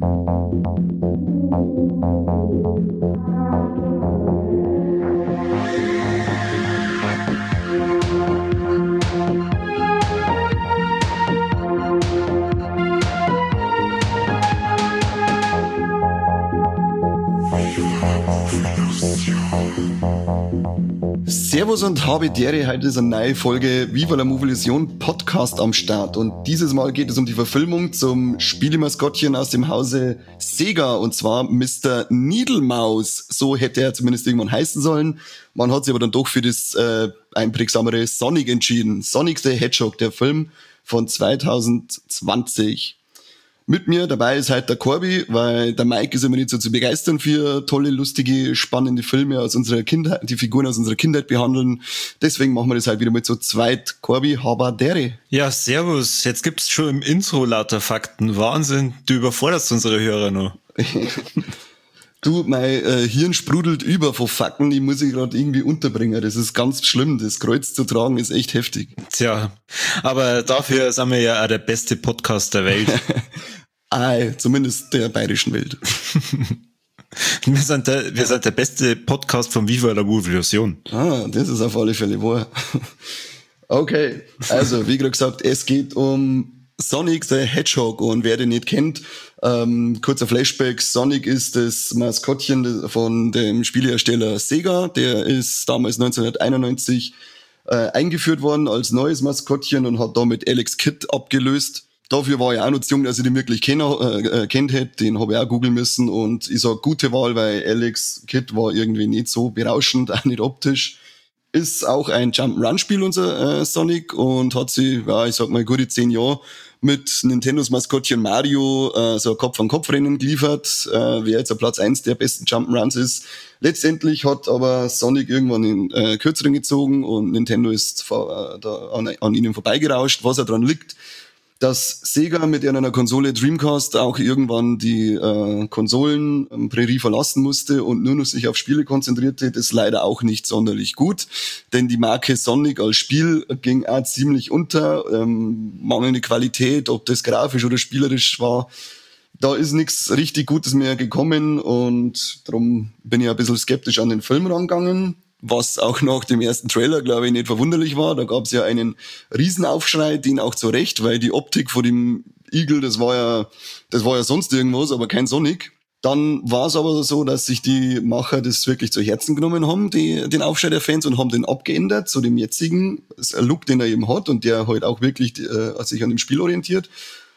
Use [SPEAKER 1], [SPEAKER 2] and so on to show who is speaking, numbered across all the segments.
[SPEAKER 1] Servus und habe Dere, heute ist eine neue Folge Viva la Movilusion Podcast am Start und dieses Mal geht es um die Verfilmung zum Spielemaskottchen aus dem Hause Sega und zwar Mr. Needlemaus, so hätte er zumindest irgendwann heißen sollen. Man hat sich aber dann doch für das einprägsamere Sonic entschieden. Sonic the Hedgehog, der Film von 2020. Mit mir dabei ist heute der Corby, weil der Mike ist immer nicht so zu begeistern für tolle, lustige, spannende Filme aus unserer Kindheit, die Figuren aus unserer Kindheit behandeln. Deswegen machen wir das halt wieder mit so zweit. Corby, habadere.
[SPEAKER 2] Ja, servus. Jetzt gibt's schon im Intro lauter Fakten. Wahnsinn, du überforderst unsere Hörer noch.
[SPEAKER 1] Du, mein Hirn sprudelt über von Fakten, die muss ich gerade irgendwie unterbringen. Das ist ganz schlimm, das Kreuz zu tragen ist echt heftig.
[SPEAKER 2] Tja, aber dafür sind wir ja auch der beste Podcast der Welt.
[SPEAKER 1] Zumindest der bayerischen Welt.
[SPEAKER 2] Wir sind der beste Podcast von Viva la Movilusion.
[SPEAKER 1] Das ist auf alle Fälle wahr. Okay, also wie gerade gesagt, es geht um Sonic the Hedgehog und wer den nicht kennt, kurzer Flashback, Sonic ist das Maskottchen von dem Spielehersteller Sega, der ist damals 1991 eingeführt worden als neues Maskottchen und hat damit Alex Kidd abgelöst. Dafür war ich auch noch zu jung, dass ich den wirklich kennt hätte. Den habe ich auch googeln müssen und ich sag gute Wahl, weil Alex Kidd war irgendwie nicht so berauschend, auch nicht optisch. Ist auch ein Jump-Run-Spiel, unser Sonic, und hat sich, ja, ich sag mal, gute 10 Jahre mit Nintendos Maskottchen Mario so ein Kopf-an-Kopf-Rennen geliefert, wer jetzt auf Platz 1 der besten Jump'n'Runs ist. Letztendlich hat aber Sonic irgendwann in Kürzeren gezogen und Nintendo ist an ihnen vorbeigerauscht, was ja dran liegt, dass Sega mit einer Konsole Dreamcast auch irgendwann die Konsolenprärie verlassen musste und nur noch sich auf Spiele konzentrierte, das leider auch nicht sonderlich gut, denn die Marke Sonic als Spiel ging auch ziemlich unter, mangelnde Qualität, ob das grafisch oder spielerisch war, da ist nichts richtig Gutes mehr gekommen und darum bin ich ein bisschen skeptisch an den Film rangegangen. Was auch nach dem ersten Trailer, glaube ich, nicht verwunderlich war. Da gab es ja einen Riesenaufschrei, den auch zu Recht, weil die Optik von dem Igel, das war ja sonst irgendwas, aber kein Sonic. Dann war es aber so, dass sich die Macher das wirklich zu Herzen genommen haben, den Aufschrei der Fans, und haben den abgeändert zu dem jetzigen Look, den er eben hat und der halt auch wirklich sich an dem Spiel orientiert.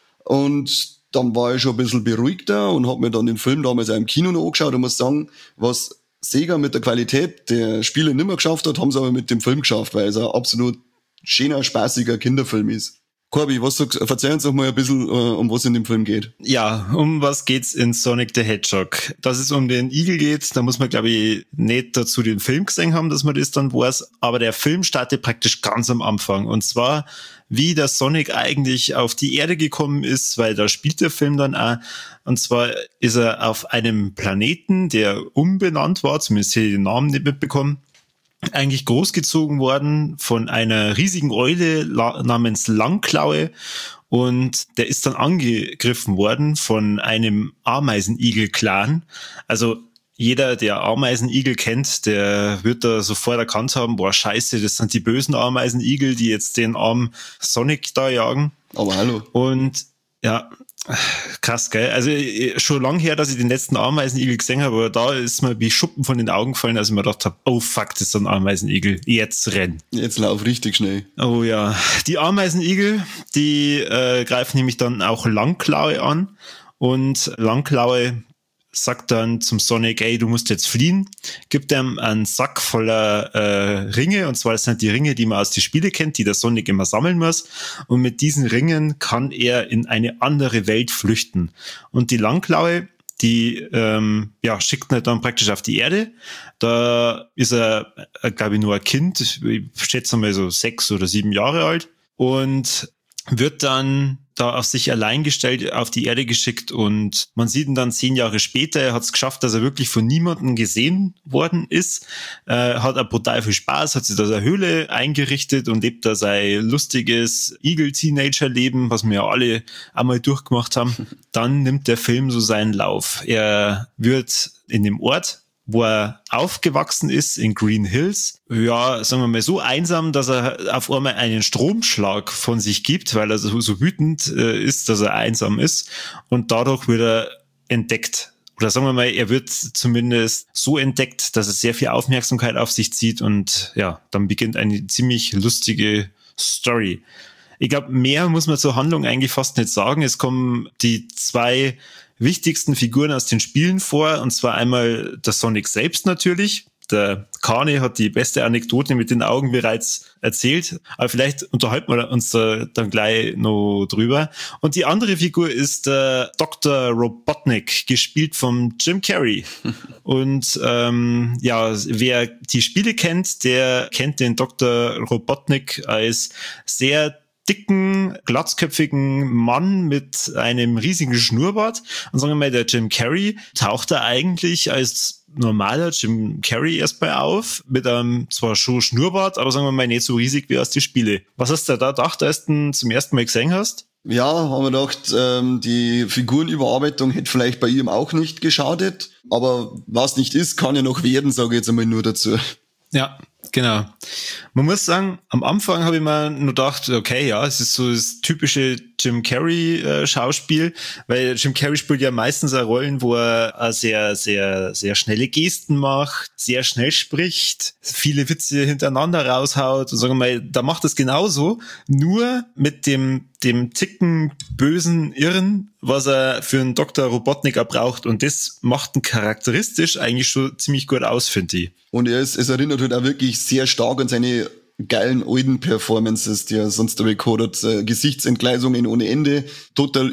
[SPEAKER 1] Und dann war ich schon ein bisschen beruhigter und habe mir dann den Film damals auch im Kino noch angeschaut und muss sagen, was Sega mit der Qualität der Spiele nicht mehr geschafft hat, haben sie aber mit dem Film geschafft, weil es ein absolut schöner, spaßiger Kinderfilm ist. Corby, erzähl uns doch mal ein bisschen, um was in dem Film geht.
[SPEAKER 2] Ja, um was geht's in Sonic the Hedgehog? Dass es um den Igel geht, da muss man, glaube ich, nicht dazu den Film gesehen haben, dass man das dann weiß, aber der Film startet praktisch ganz am Anfang, und zwar wie der Sonic eigentlich auf die Erde gekommen ist, weil da spielt der Film dann auch, und zwar ist er auf einem Planeten, der umbenannt war, zumindest hätte ich den Namen nicht mitbekommen, eigentlich großgezogen worden von einer riesigen Eule namens Langklaue, und der ist dann angegriffen worden von einem Ameisenigel-Clan. Also jeder, der Ameisenigel kennt, der wird da sofort erkannt haben, boah, scheiße, das sind die bösen Ameisenigel, die jetzt den armen Sonic da jagen.
[SPEAKER 1] Aber hallo.
[SPEAKER 2] Und ja, krass, gell? Also schon lang her, dass ich den letzten Ameisenigel gesehen habe, aber da ist mir wie Schuppen von den Augen gefallen, als ich mir gedacht habe, oh fuck, das ist ein Ameisenigel, jetzt renn.
[SPEAKER 1] Jetzt lauf richtig schnell.
[SPEAKER 2] Oh ja, die Ameisenigel, die greifen nämlich dann auch Langklaue an, und Langklaue sagt dann zum Sonic, ey, du musst jetzt fliehen, gibt ihm einen Sack voller Ringe, und zwar das sind die Ringe, die man aus den Spielen kennt, die der Sonic immer sammeln muss, und mit diesen Ringen kann er in eine andere Welt flüchten. Und die Langklaue, die schickt ihn dann praktisch auf die Erde. Da ist er, glaube ich, nur ein Kind, ich schätze mal so 6 oder 7 Jahre alt, und wird dann da auf sich allein gestellt, auf die Erde geschickt und man sieht ihn dann 10 Jahre später, er hat es geschafft, dass er wirklich von niemandem gesehen worden ist, hat auch brutal viel Spaß, hat sich da eine Höhle eingerichtet und lebt da sein lustiges Eagle-Teenager-Leben, was wir ja alle einmal durchgemacht haben. Dann nimmt der Film so seinen Lauf. Er wird in dem Ort, wo er aufgewachsen ist, in Green Hills, ja, sagen wir mal, so einsam, dass er auf einmal einen Stromschlag von sich gibt, weil er so wütend ist, dass er einsam ist. Und dadurch wird er entdeckt. Oder sagen wir mal, er wird zumindest so entdeckt, dass er sehr viel Aufmerksamkeit auf sich zieht. Und ja, dann beginnt eine ziemlich lustige Story. Ich glaube, mehr muss man zur Handlung eigentlich fast nicht sagen. Es kommen die 2 wichtigsten Figuren aus den Spielen vor, und zwar einmal der Sonic selbst natürlich. Der Kane hat die beste Anekdote mit den Augen bereits erzählt, aber vielleicht unterhalten wir uns da dann gleich noch drüber. Und die andere Figur ist der Dr. Robotnik, gespielt von Jim Carrey. Und ja, wer die Spiele kennt, der kennt den Dr. Robotnik als sehr dicken, glatzköpfigen Mann mit einem riesigen Schnurrbart. Und sagen wir mal, der Jim Carrey taucht da eigentlich als normaler Jim Carrey erstmal auf, mit einem zwar schon Schnurrbart, aber sagen wir mal nicht so riesig wie aus den Spiele. Was hast du da gedacht, als du ihn zum ersten Mal gesehen hast?
[SPEAKER 1] Ja, haben wir gedacht, die Figurenüberarbeitung hätte vielleicht bei ihm auch nicht geschadet, aber was nicht ist, kann ja noch werden, sage ich jetzt einmal nur dazu.
[SPEAKER 2] Ja, genau. Man muss sagen, am Anfang habe ich mir nur gedacht, okay, ja, es ist so das typische Jim Carrey-Schauspiel, weil Jim Carrey spielt ja meistens auch Rollen, wo er sehr, sehr, sehr schnelle Gesten macht, sehr schnell spricht, viele Witze hintereinander raushaut und sagen wir mal, da macht es genauso, nur mit dem Ticken bösen Irren, was er für einen Dr. Robotnik auch braucht, und das macht ihn charakteristisch eigentlich schon ziemlich gut aus, finde ich.
[SPEAKER 1] Und es erinnert halt auch wirklich sehr stark an seine geilen alten Performances, die er sonst recorded, Gesichtsentgleisungen ohne Ende, total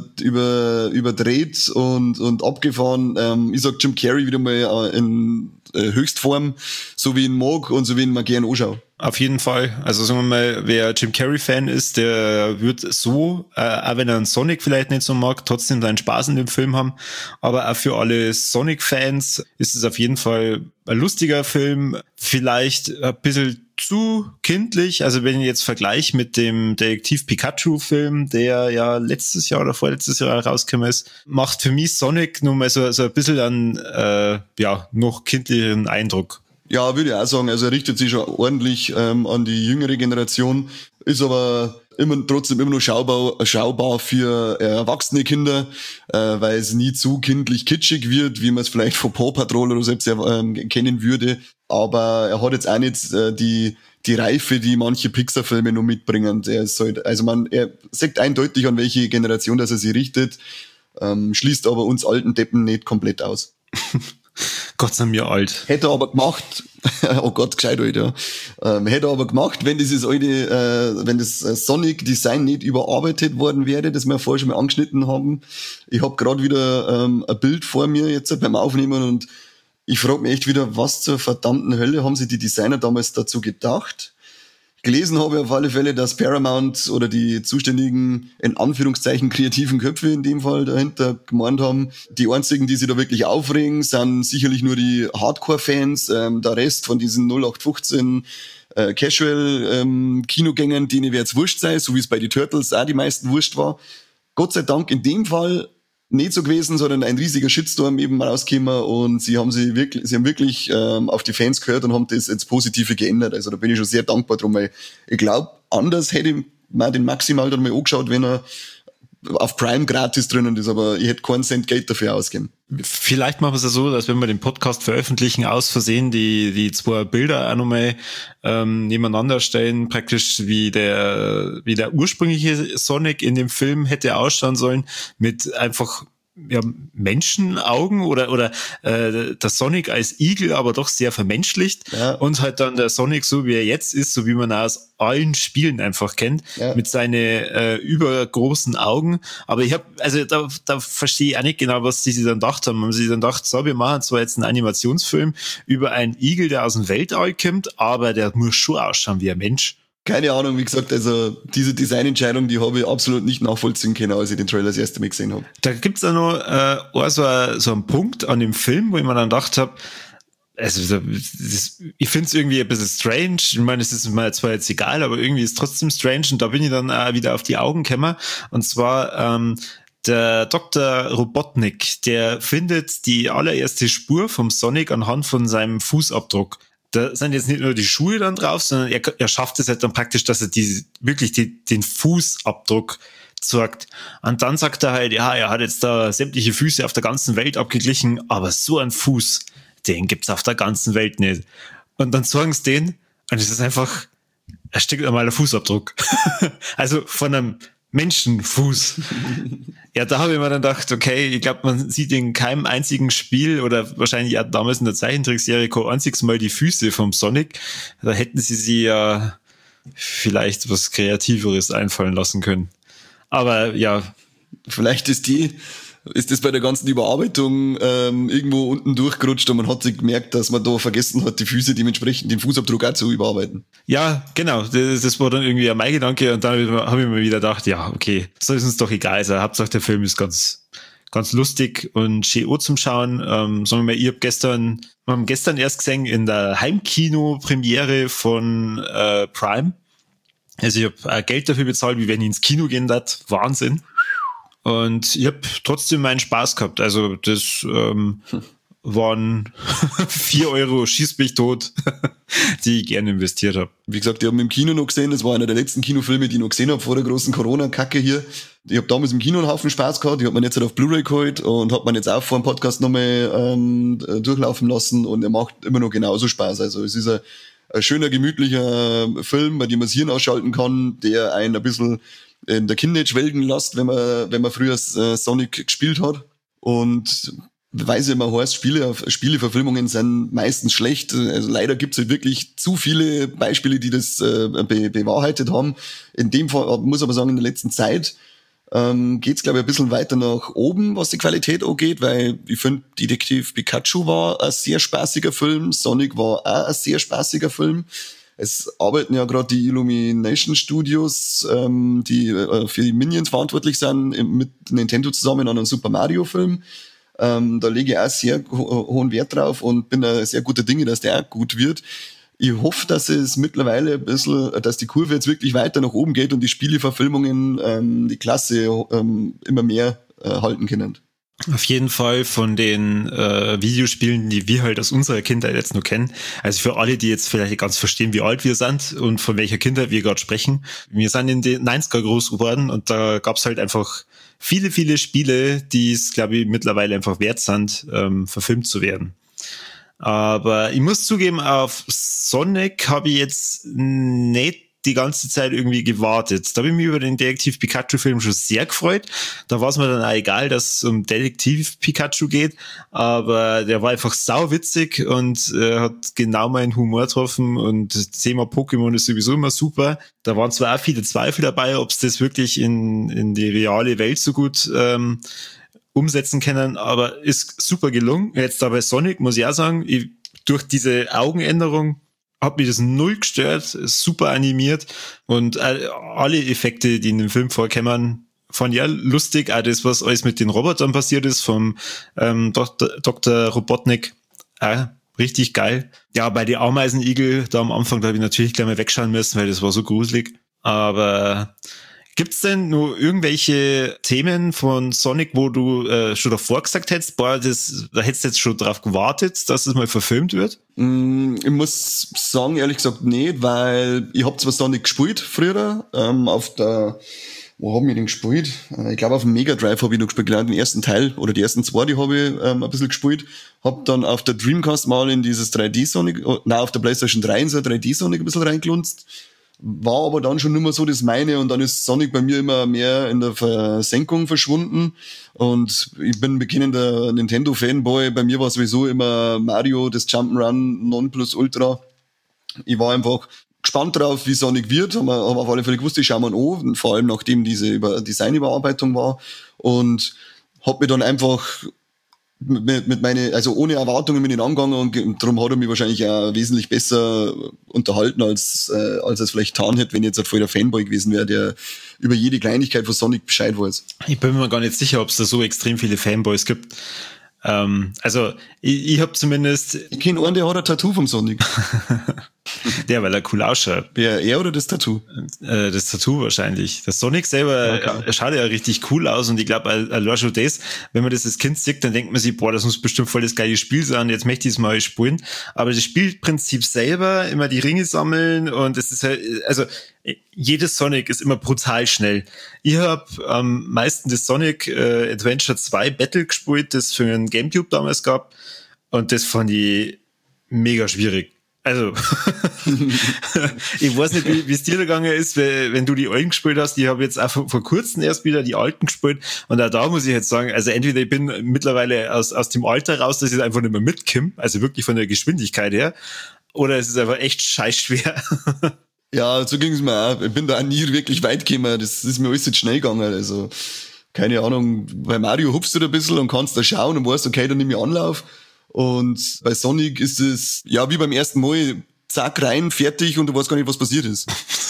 [SPEAKER 1] überdreht und abgefahren. Ich sag Jim Carrey wieder mal in Höchstform, so wie ich ihn mag und so wie ich ihn mal gern anschaue.
[SPEAKER 2] Auf jeden Fall. Also sagen wir mal, wer Jim Carrey-Fan ist, der wird so, auch wenn er einen Sonic vielleicht nicht so mag, trotzdem seinen Spaß in dem Film haben. Aber auch für alle Sonic-Fans ist es auf jeden Fall ein lustiger Film. Vielleicht ein bisschen zu kindlich. Also wenn ich jetzt vergleiche mit dem Detektiv Pikachu-Film, der ja letztes Jahr oder vorletztes Jahr rausgekommen ist, macht für mich Sonic nur mal so ein bisschen einen noch kindlicheren Eindruck.
[SPEAKER 1] Ja, würde ich auch sagen. Also er richtet sich schon ordentlich an die jüngere Generation, ist aber trotzdem immer noch schaubar für erwachsene Kinder, weil es nie zu kindlich kitschig wird, wie man es vielleicht von Paw Patrol oder selbst kennen würde. Aber er hat jetzt auch nicht die Reife, die manche Pixar-Filme noch mitbringen. Er sagt eindeutig, an welche Generation dass er sich richtet, schließt aber uns alten Deppen nicht komplett aus.
[SPEAKER 2] Gott sei mir alt.
[SPEAKER 1] Hätte er aber gemacht, oh Gott, gescheit alt, ja. Hätte er aber gemacht, wenn dieses alte, wenn das Sonic-Design nicht überarbeitet worden wäre, das wir vorher schon mal angeschnitten haben. Ich habe gerade wieder ein Bild vor mir jetzt beim Aufnehmen und ich frage mich echt wieder, was zur verdammten Hölle haben sich die Designer damals dazu gedacht? Gelesen habe ich auf alle Fälle, dass Paramount oder die zuständigen, in Anführungszeichen, kreativen Köpfe in dem Fall dahinter gemeint haben, die einzigen, die sich da wirklich aufregen, sind sicherlich nur die Hardcore-Fans, der Rest von diesen 0815 Casual-Kinogängern, denen wird es wurscht sein, so wie es bei die Turtles auch die meisten wurscht war. Gott sei Dank in dem Fall nicht so gewesen, sondern ein riesiger Shitstorm eben rausgekommen und sie haben wirklich auf die Fans gehört und haben das ins Positive geändert. Also da bin ich schon sehr dankbar drum, weil ich glaube, anders hätte ich mir den maximal dann mal angeschaut, wenn er auf Prime gratis drinnen ist, aber ich hätte keinen Cent Geld dafür ausgeben.
[SPEAKER 2] Vielleicht machen wir es ja so, dass wenn wir den Podcast veröffentlichen, aus Versehen die 2 Bilder auch nochmal nebeneinander stellen, praktisch wie der ursprüngliche Sonic in dem Film hätte ausschauen sollen, mit einfach Menschenaugen oder der Sonic als Igel, aber doch sehr vermenschlicht, ja. Und halt dann der Sonic so wie er jetzt ist, so wie man ihn aus allen Spielen einfach kennt, ja. Mit seinen übergroßen Augen. Aber da verstehe ich auch nicht genau, was die sich dann gedacht haben. Haben sie dann gedacht, so, wir machen zwar jetzt einen Animationsfilm über einen Igel, der aus dem Weltall kommt, aber der muss schon ausschauen wie ein Mensch.
[SPEAKER 1] Keine Ahnung, wie gesagt, also diese Designentscheidung, die habe ich absolut nicht nachvollziehen können, als ich den Trailer das erste Mal gesehen habe.
[SPEAKER 2] Da gibt's auch noch auch so einen Punkt an dem Film, wo ich mir dann gedacht habe, also ich finde es irgendwie ein bisschen strange. Ich meine, es ist mir zwar jetzt egal, aber irgendwie ist es trotzdem strange. Und da bin ich dann auch wieder auf die Augen gekommen. Und zwar der Dr. Robotnik, der findet die allererste Spur vom Sonic anhand von seinem Fußabdruck. Da sind jetzt nicht nur die Schuhe dann drauf, sondern er schafft es halt dann praktisch, dass er wirklich den Fußabdruck zeigt. Und dann sagt er halt, ja, er hat jetzt da sämtliche Füße auf der ganzen Welt abgeglichen, aber so ein Fuß, den gibt's auf der ganzen Welt nicht. Und dann zeigen sie den, und es ist einfach ein Stück normaler Fußabdruck. Also von einem Menschenfuß. Ja, da habe ich mir dann gedacht, okay, ich glaube, man sieht in keinem einzigen Spiel oder wahrscheinlich auch damals in der Zeichentrickserie kein einziges Mal die Füße vom Sonic. Da hätten sie sich ja vielleicht was Kreativeres einfallen lassen können. Aber ja.
[SPEAKER 1] Vielleicht ist das bei der ganzen Überarbeitung irgendwo unten durchgerutscht und man hat sich gemerkt, dass man da vergessen hat, die Füße dementsprechend den Fußabdruck auch zu überarbeiten.
[SPEAKER 2] Ja, genau. Das war dann irgendwie mein Gedanke und dann habe ich mir wieder gedacht, ja, okay, soll es uns doch egal sein. Hauptsache der Film ist ganz, ganz lustig und schön zum Schauen. Sagen wir mal, wir haben gestern erst gesehen in der Heimkino-Premiere von Prime. Also ich habe Geld dafür bezahlt, wie wenn ich ins Kino gehen darf. Wahnsinn. Und ich habe trotzdem meinen Spaß gehabt. Also das waren 4 Euro, schieß mich tot, die ich gerne investiert habe.
[SPEAKER 1] Wie gesagt, ich habe ihn im Kino noch gesehen. Das war einer der letzten Kinofilme, die ich noch gesehen habe vor der großen Corona-Kacke hier. Ich habe damals im Kino einen Haufen Spaß gehabt. Ich habe mir jetzt halt auf Blu-ray geholt und habe mir jetzt auch vor dem Podcast nochmal durchlaufen lassen. Und er macht immer noch genauso Spaß. Also es ist ein schöner, gemütlicher Film, bei dem man das Hirn ausschalten kann, der einen ein bisschen in der Kindheit schwelgen lässt, wenn man früher Sonic gespielt hat. Und weiß ich immer, heißt, Spieleverfilmungen sind meistens schlecht. Also leider gibt's halt wirklich zu viele Beispiele, die das bewahrheitet haben. In dem Fall muss ich aber sagen, in der letzten Zeit geht's, glaube ich, ein bisschen weiter nach oben, was die Qualität angeht, weil ich finde, Detektiv Pikachu war ein sehr spaßiger Film, Sonic war auch ein sehr spaßiger Film. Es arbeiten ja gerade die Illumination Studios, die für die Minions verantwortlich sind, mit Nintendo zusammen an einem Super Mario Film. Da lege ich auch sehr hohen Wert drauf und bin da sehr guter Dinge, dass der auch gut wird. Ich hoffe, dass es mittlerweile ein bisschen, dass die Kurve jetzt wirklich weiter nach oben geht und die Spieleverfilmungen die Klasse immer mehr halten können.
[SPEAKER 2] Auf jeden Fall von den Videospielen, die wir halt aus unserer Kindheit jetzt nur kennen. Also für alle, die jetzt vielleicht ganz verstehen, wie alt wir sind und von welcher Kindheit wir gerade sprechen. Wir sind in den 90er groß geworden und da gab's halt einfach viele, viele Spiele, die es, glaube ich, mittlerweile einfach wert sind, verfilmt zu werden. Aber ich muss zugeben, auf Sonic habe ich jetzt nicht die ganze Zeit irgendwie gewartet. Da habe ich mich über den Detektiv Pikachu-Film schon sehr gefreut. Da war es mir dann auch egal, dass es um Detektiv Pikachu geht, aber der war einfach sauwitzig und hat genau meinen Humor getroffen und das Thema Pokémon ist sowieso immer super. Da waren zwar auch viele Zweifel dabei, ob es das wirklich in die reale Welt so gut umsetzen können, aber ist super gelungen. Jetzt da bei Sonic muss ich auch sagen, durch diese Augenänderung hat mich das null gestört, ist super animiert und alle Effekte, die in dem Film vorkommen, fand ich ja lustig. Auch das, was alles mit den Robotern passiert ist, vom Dr. Robotnik, richtig geil. Ja, bei den Ameisenigel, da am Anfang, da habe ich natürlich gleich mal wegschauen müssen, weil das war so gruselig. Aber gibt's denn nur irgendwelche Themen von Sonic, wo du schon davor gesagt hättest, da hättest du jetzt schon drauf gewartet, dass es mal verfilmt wird?
[SPEAKER 1] Ich muss sagen, ehrlich gesagt nicht, weil ich hab zwar Sonic gespielt früher, wo haben wir den gespielt? Ich glaube auf dem Mega Drive habe ich noch gespielt, genau den ersten Teil oder die ersten 2, die habe ich ein bisschen gespielt. Hab dann auf der Dreamcast mal in dieses 3D Sonic, auf der PlayStation 3 in so 3D Sonic ein bisschen reingelunzt. War aber dann schon nicht mehr so das meine und dann ist Sonic bei mir immer mehr in der Versenkung verschwunden und ich bin ein bekennender Nintendo-Fanboy. Bei mir war sowieso immer Mario, das Jump'n'Run Nonplusultra. Ich war einfach gespannt drauf, wie Sonic wird, haben auf alle Fälle gewusst, ich schaue mir an, vor allem nachdem diese Designüberarbeitung war und hab mir dann einfach also ohne Erwartungen mit ihm angegangen und darum hat er mich wahrscheinlich auch wesentlich besser unterhalten, als er es vielleicht getan hätte, wenn ich jetzt ein voller Fanboy gewesen wäre, der über jede Kleinigkeit von Sonic Bescheid weiß.
[SPEAKER 2] Ich bin mir gar nicht sicher, ob es da so extrem viele Fanboys gibt. Also ich habe zumindest...
[SPEAKER 1] Ich kenne einen, der hat ein Tattoo vom Sonic.
[SPEAKER 2] Der, weil er cool ausschaut.
[SPEAKER 1] Wer, er oder das Tattoo?
[SPEAKER 2] Das Tattoo wahrscheinlich. Das Sonic selber schaut ja richtig cool aus und ich glaube, allein schon das, wenn man das als Kind sieht, dann denkt man sich, boah, das muss bestimmt voll das geile Spiel sein, jetzt möchte ich es mal spielen. Aber das Spielprinzip selber, immer die Ringe sammeln und es ist halt, also jedes Sonic ist immer brutal schnell. Ich habe am meisten das Sonic Adventure 2 Battle gespielt, das für einen Gamecube damals gab und das fand ich mega schwierig. Also, ich weiß nicht, wie es dir gegangen ist, wenn du die alten gespielt hast. Ich habe jetzt auch vor kurzem erst wieder die alten gespielt. Und auch da muss ich jetzt sagen, also entweder ich bin mittlerweile aus dem Alter raus, dass ich einfach nicht mehr mitkomme, also wirklich von der Geschwindigkeit her, oder es ist einfach echt scheiß schwer.
[SPEAKER 1] Ja, so ging es mir auch. Ich bin da auch nie wirklich weit gekommen. Das ist mir alles jetzt schnell gegangen. Also, keine Ahnung, bei Mario hupfst du da ein bisschen und kannst da schauen und weißt, okay, dann nehme ich Anlauf. Und bei Sonic ist es, ja, wie beim ersten Mal, zack, rein, fertig und du weißt gar nicht, was passiert ist.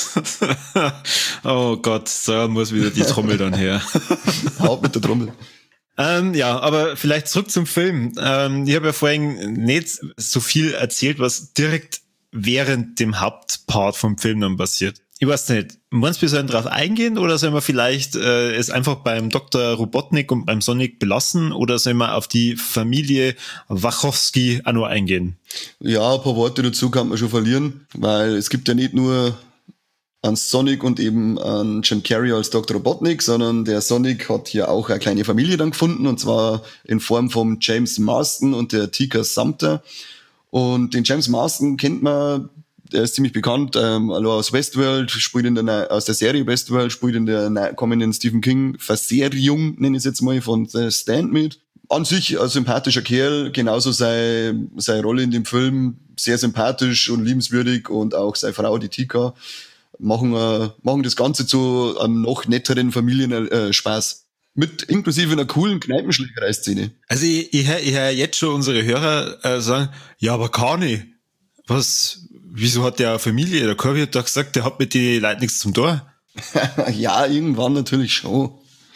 [SPEAKER 2] Oh Gott, da muss wieder die Trommel dann her.
[SPEAKER 1] Haut mit der Trommel.
[SPEAKER 2] Ja, aber vielleicht zurück zum Film. Ich habe ja vorhin nicht so viel erzählt, was direkt während dem Hauptpart vom Film dann passiert. Ich weiß nicht, meinst du, wir sollen drauf eingehen oder sollen wir vielleicht es einfach beim Dr. Robotnik und beim Sonic belassen oder sollen wir auf die Familie Wachowski auch nur eingehen?
[SPEAKER 1] Ja, ein paar Worte dazu kann man schon verlieren, weil es gibt ja nicht nur an Sonic und eben an Jim Carrey als Dr. Robotnik, sondern der Sonic hat hier auch eine kleine Familie dann gefunden und zwar in Form von James Marsden und der Tika Sumpter. Und den James Marsden kennt man, der ist ziemlich bekannt, aus Westworld, spielt aus der Serie Westworld, spielt in der kommenden Stephen King Verserierung, nenne ich es jetzt mal, von The Stand mit. An sich ein sympathischer Kerl, genauso seine Rolle in dem Film, sehr sympathisch und liebenswürdig und auch seine Frau, die Tika, machen das Ganze zu einem noch netteren Familienspaß. Mit inklusive einer coolen Kneipenschlägerei-Szene.
[SPEAKER 2] Also ich hör jetzt schon unsere Hörer sagen, ja, aber Kani, wieso hat der eine Familie? Der Kirby hat doch gesagt, der hat mit den Leuten nichts zum Tor.
[SPEAKER 1] Ja, irgendwann natürlich schon.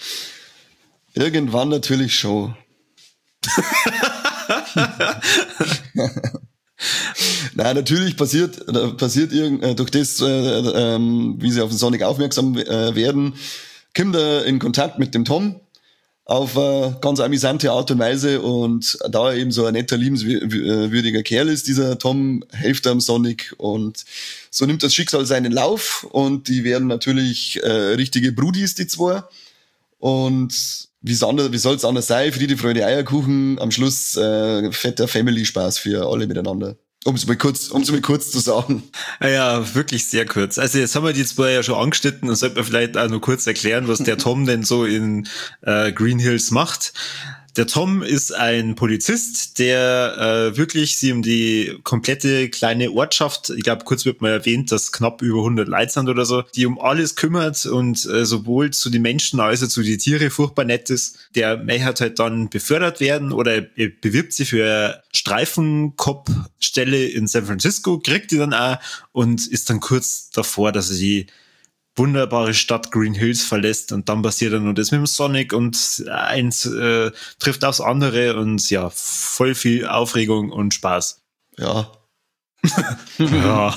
[SPEAKER 1] Nein, natürlich passiert durch das, wie sie auf den Sonic aufmerksam werden, kommt er in Kontakt mit dem Tom auf eine ganz amüsante Art und Weise und da er eben so ein netter, liebenswürdiger Kerl ist, dieser Tom, hilft am Sonic und so nimmt das Schicksal seinen Lauf und die werden natürlich richtige Brudis, die zwei. Und wie soll es anders sein? Friede, Freude, Eierkuchen, am Schluss fetter Family-Spaß für alle miteinander. Um es mal kurz zu sagen.
[SPEAKER 2] Ja, wirklich sehr kurz. Also jetzt haben wir die zwei ja schon angeschnitten und sollten wir vielleicht auch nur kurz erklären, was der Tom denn so in Green Hills macht. Der Tom ist ein Polizist, der wirklich sich um die komplette kleine Ortschaft, ich glaube, kurz wird mal erwähnt, dass knapp über 100 Leute sind oder so, die um alles kümmert und sowohl zu den Menschen als auch zu den Tieren furchtbar nett ist. Der möchte halt dann befördert werden oder er bewirbt sich für eine Streifenkopfstelle in San Francisco, kriegt die dann auch und ist dann kurz davor, dass er die wunderbare Stadt Green Hills verlässt und dann passiert dann nur das mit dem Sonic und eins trifft aufs andere und ja, voll viel Aufregung und Spaß.
[SPEAKER 1] Ja.
[SPEAKER 2] Ja.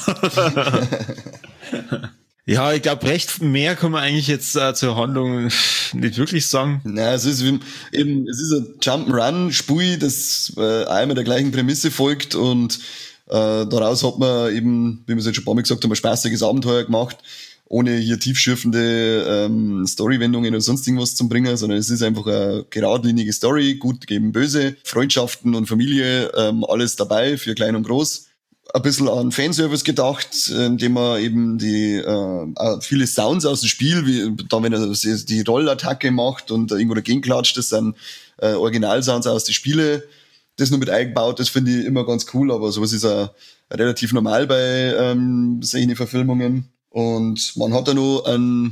[SPEAKER 2] Ja, ich glaube, recht mehr kann man eigentlich jetzt zur Handlung nicht wirklich sagen.
[SPEAKER 1] Na, es ist ein Jump'n'Run-Spiel, das einmal der gleichen Prämisse folgt und daraus hat man eben, wie wir es jetzt schon ein paar Mal gesagt haben, ein spaßiges Abenteuer gemacht, ohne hier tiefschürfende Storywendungen oder sonst irgendwas zu bringen, sondern es ist einfach eine geradlinige Story, gut gegen böse, Freundschaften und Familie, alles dabei für klein und groß. Ein bisschen an Fanservice gedacht, indem man eben die viele Sounds aus dem Spiel, wie da wenn er die Rollattacke macht und irgendwo dagegen klatscht, das sind Originalsounds aus den Spielen. Das nur mit eingebaut, das finde ich immer ganz cool, aber sowas ist relativ normal bei solchen Verfilmungen. Und man hat da noch einen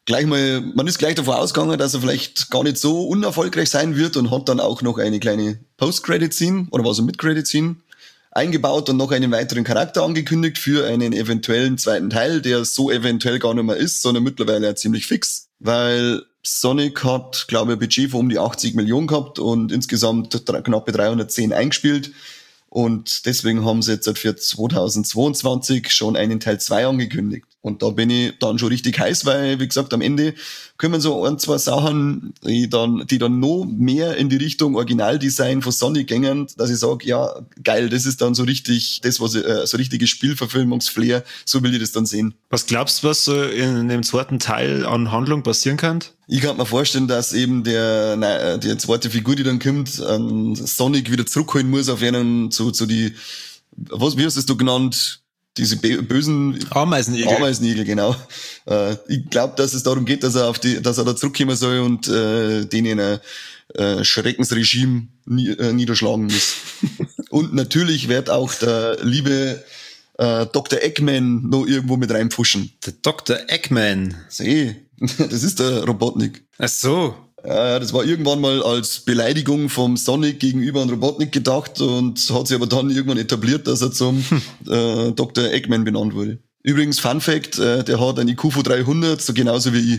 [SPEAKER 1] man ist gleich davon ausgegangen, dass er vielleicht gar nicht so unerfolgreich sein wird und hat dann auch noch eine kleine Post-Credit-Scene oder was Mid-Credit-Scene eingebaut und noch einen weiteren Charakter angekündigt für einen eventuellen zweiten Teil, der so eventuell gar nicht mehr ist, sondern mittlerweile ja ziemlich fix, weil Sonic hat, glaube ich, ein Budget von um die 80 Millionen gehabt und insgesamt knappe 310 eingespielt. Und deswegen haben sie jetzt für 2022 schon einen Teil 2 angekündigt. Und da bin ich dann schon richtig heiß, weil, wie gesagt, am Ende können so ein, zwei Sachen, die dann noch mehr in die Richtung Originaldesign von Sonic gängen, dass ich sage, ja, geil, das ist dann so richtig, das, was so richtige Spielverfilmungsflair, so will ich das dann sehen.
[SPEAKER 2] Was glaubst du, was so in dem zweiten Teil an Handlung passieren kann?
[SPEAKER 1] Ich kann mir vorstellen, dass eben die zweite Figur, die dann kommt, Sonic wieder zurückholen muss auf einen, wie hast du das genannt? Diese bösen Ameisenigel, genau. Ich glaube, dass es darum geht, dass er da zurückkommen soll und denen ein Schreckensregime niederschlagen muss. Und natürlich wird auch der liebe Dr. Eggman noch irgendwo mit reinpfuschen.
[SPEAKER 2] Der Dr. Eggman?
[SPEAKER 1] Das ist der Robotnik.
[SPEAKER 2] Ach so.
[SPEAKER 1] Ja, das war irgendwann mal als Beleidigung vom Sonic gegenüber an Robotnik gedacht und hat sich aber dann irgendwann etabliert, dass er zum Dr. Eggman benannt wurde. Übrigens, Fun Fact, der hat ein IQ von 300, so genauso wie ich.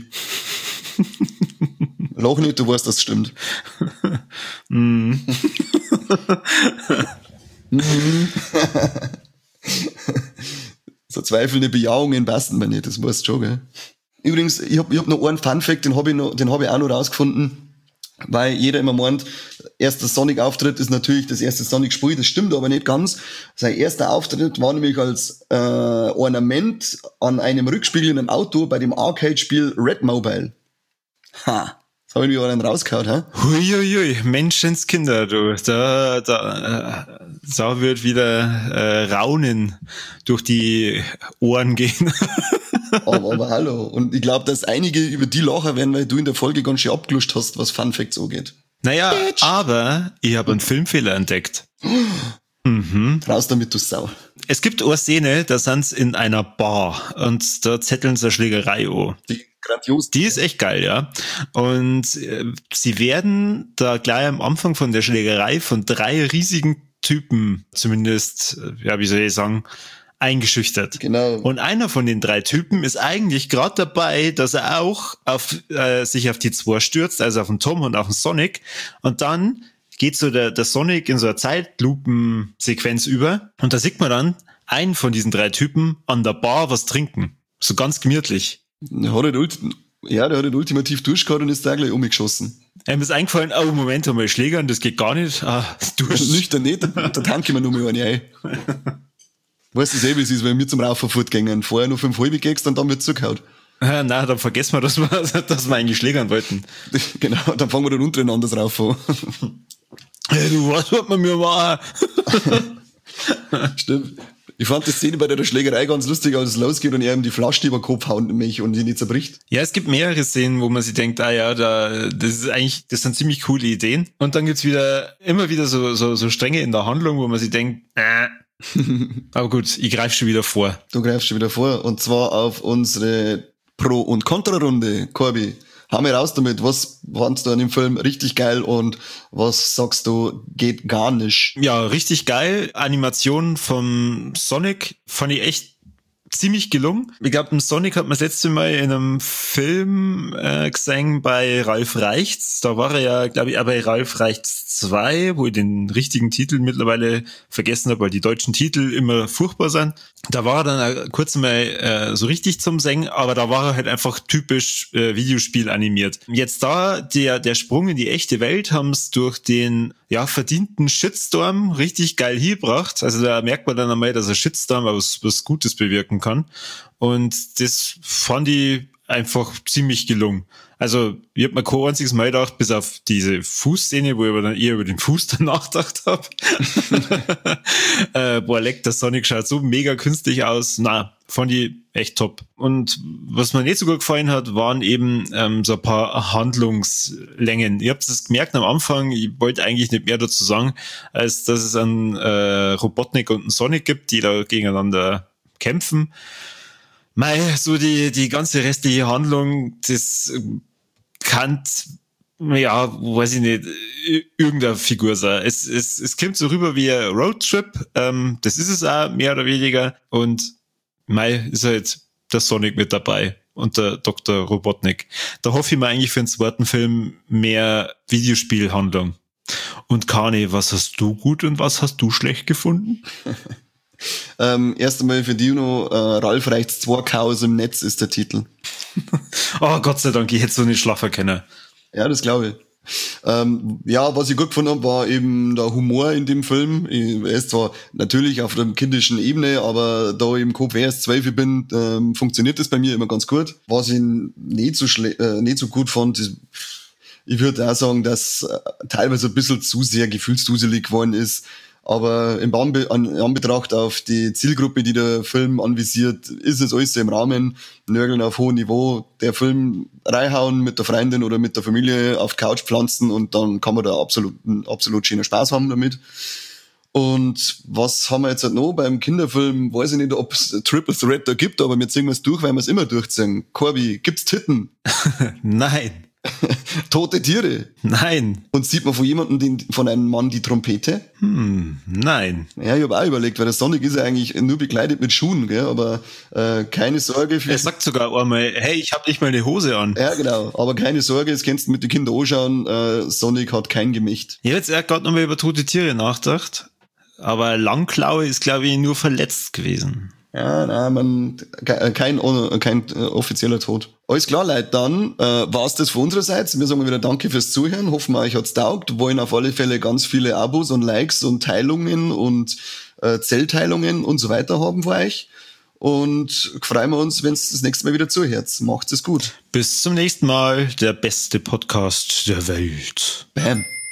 [SPEAKER 1] Lach nicht, du weißt, dass es stimmt. So zweifelnde Bejahungen passen mir nicht, das weißt du schon, gell? Übrigens, ich hab noch einen Fun-Fact, den hab ich auch noch rausgefunden, weil jeder immer meint, erster Sonic-Auftritt ist natürlich das erste Sonic-Spiel, das stimmt aber nicht ganz. Sein erster Auftritt war nämlich als Ornament an einem Rückspiegel in einem Auto bei dem Arcade-Spiel Red Mobile. Ha! Das habe ich mir einen rausgehauen, ha?
[SPEAKER 2] Huiuiui, Menschenskinder, du. Da wird wieder Raunen durch die Ohren gehen.
[SPEAKER 1] aber hallo. Und ich glaube, dass einige über die lachen werden, weil du in der Folge ganz schön abgeluscht hast, was Fun Facts angeht.
[SPEAKER 2] Naja, Bitch. Aber ich habe einen Filmfehler entdeckt.
[SPEAKER 1] Raus damit, du Sau.
[SPEAKER 2] Es gibt eine Szene, da sind sie in einer Bar und da zetteln sie eine Schlägerei an.
[SPEAKER 1] Grandios.
[SPEAKER 2] Die ist echt geil, ja. Und sie werden da gleich am Anfang von der Schlägerei von 3 riesigen Typen, zumindest, ja, wie soll ich sagen, eingeschüchtert.
[SPEAKER 1] Genau.
[SPEAKER 2] Und einer von den 3 Typen ist eigentlich gerade dabei, dass er auch sich auf die 2 stürzt, also auf den Tom und auf den Sonic. Und dann geht so der Sonic in so eine Zeitlupensequenz über. Und da sieht man dann einen von diesen 3 Typen an der Bar was trinken. So ganz gemütlich.
[SPEAKER 1] Der hat halt ultimativ durchgehauen und ist da gleich umgeschossen.
[SPEAKER 2] Ihm ist eingefallen, oh, Moment einmal, Schlägern, das geht gar nicht.
[SPEAKER 1] Durst. Nüchtern nicht, da tanke ich mir nur mal eine ein. Weißt du selber, wie es ist, wenn wir zum Raufen fortgehen. Vorher noch 5 halbe gehst und dann wird zugehauen.
[SPEAKER 2] Nein, dann vergessen wir, dass wir eigentlich schlägern wollten.
[SPEAKER 1] Genau, dann fangen wir dann untereinander drauf an.
[SPEAKER 2] Hey, du weißt, was man mir war.
[SPEAKER 1] Stimmt. Ich fand die Szene bei der Schlägerei ganz lustig, als es losgeht und er ihm die Flasche über den Kopf haut mich und ihn nicht zerbricht.
[SPEAKER 2] Ja, es gibt mehrere Szenen, wo man sich denkt, das sind ziemlich coole Ideen. Und dann gibt's immer wieder so Stränge in der Handlung, wo man sich denkt, aber gut, ich greife schon wieder vor.
[SPEAKER 1] Du greifst schon wieder vor, und zwar auf unsere Pro- und Kontra-Runde, Corby. Hau mir raus damit, was fandst du an dem Film richtig geil und was sagst du, geht gar nicht?
[SPEAKER 2] Ja, richtig geil. Animation vom Sonic fand ich echt ziemlich gelungen. Ich glaube, den Sonic hat man das letzte Mal in einem Film gesehen bei Ralf Reichts. Da war er ja, glaube ich, auch bei Ralf Reichts 2, wo ich den richtigen Titel mittlerweile vergessen habe, weil die deutschen Titel immer furchtbar sind. Da war er dann kurz mal so richtig zum Singen, aber da war er halt einfach typisch Videospiel animiert. Jetzt da, der Sprung in die echte Welt haben es durch den verdienten Shitstorm richtig geil hingebracht. Also da merkt man dann einmal, dass ein Shitstorm was Gutes bewirken kann. Und das fand ich einfach ziemlich gelungen. Also ich hab mir kein einziges Mal gedacht, bis auf diese Fußszene, wo ich aber dann eher über den Fuß dann nachgedacht habe. Der Sonic schaut so mega künstlich aus. Na, fand ich echt top. Und was mir nicht so gut gefallen hat, waren eben so ein paar Handlungslängen. Ihr habt es gemerkt am Anfang, ich wollte eigentlich nicht mehr dazu sagen, als dass es einen Robotnik und einen Sonic gibt, die da gegeneinander kämpfen. Mei, so die ganze restliche Handlung, das kann, ja, weiß ich nicht, irgendeine Figur sein. Es kommt so rüber wie ein Roadtrip, das ist es auch, mehr oder weniger. Und mei, ist halt der Sonic mit dabei und der Dr. Robotnik. Da hoffe ich mir eigentlich für den zweiten Film mehr Videospielhandlung. Und Kani, was hast du gut und was hast du schlecht gefunden?
[SPEAKER 1] Erst einmal für Dino, Ralf Reichts 2 Chaos im Netz ist der Titel.
[SPEAKER 2] Oh, Gott sei Dank, ich hätte so nicht schlafen können.
[SPEAKER 1] Ja, das glaube ich. Ja, was ich gut gefunden habe, war eben der Humor in dem Film. Er ist zwar natürlich auf der kindischen Ebene, aber da ich im Kopf erst 12 bin, funktioniert das bei mir immer ganz gut. Was ich nicht so gut fand, ich würde auch sagen, dass teilweise ein bisschen zu sehr gefühlsduselig geworden ist. Aber in Anbetracht auf die Zielgruppe, die der Film anvisiert, ist es alles so im Rahmen. Nörgeln auf hohem Niveau. Der Film reinhauen mit der Freundin oder mit der Familie auf Couch pflanzen und dann kann man da absolut schönen Spaß haben damit. Und was haben wir jetzt halt noch beim Kinderfilm? Weiß ich nicht, ob es Triple Threat da gibt, aber wir ziehen es durch, weil wir es immer durchziehen. Corby, gibt's Titten?
[SPEAKER 2] Nein.
[SPEAKER 1] Tote Tiere?
[SPEAKER 2] Nein.
[SPEAKER 1] Und sieht man von einem Mann die Trompete?
[SPEAKER 2] Nein.
[SPEAKER 1] Ja, ich habe auch überlegt, weil der Sonic ist ja eigentlich nur bekleidet mit Schuhen, gell? Aber keine Sorge.
[SPEAKER 2] Er sagt sogar einmal, hey, ich hab nicht mal eine Hose an.
[SPEAKER 1] Ja, genau. Aber keine Sorge, jetzt kannst du mit den Kindern anschauen, Sonic hat kein Gemächt.
[SPEAKER 2] Ich habe jetzt gerade nochmal über tote Tiere nachgedacht, aber Langklaue ist, glaube ich, nur verletzt gewesen.
[SPEAKER 1] Ja, nein, kein offizieller Tod. Alles klar, Leute, dann war's das von unsererseits. Wir sagen wieder Danke fürs Zuhören. Hoffen wir, euch hat's taugt. Wollen auf alle Fälle ganz viele Abos und Likes und Teilungen und Zellteilungen und so weiter haben für euch. Und freuen wir uns, wenn es das nächste Mal wieder zuhört. Macht's es gut.
[SPEAKER 2] Bis zum nächsten Mal. Der beste Podcast der Welt.
[SPEAKER 1] Bam.